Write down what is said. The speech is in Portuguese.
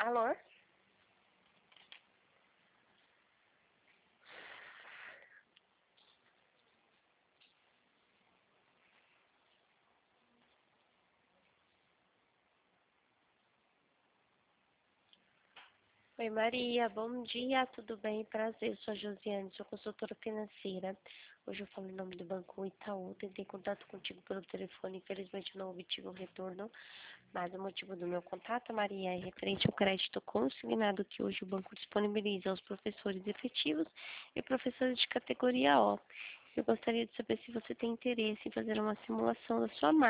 Alô? Oi, Maria, bom dia, tudo bem? Prazer, eu sou a Josiane, sou consultora financeira. Hoje eu falo em nome do Banco Itaú, tentei contato contigo pelo telefone, infelizmente não obtive um retorno, mas o motivo do meu contato, Maria, é referente ao crédito consignado que hoje o banco disponibiliza aos professores efetivos e professores de categoria O. Eu gostaria de saber se você tem interesse em fazer uma simulação da sua marca.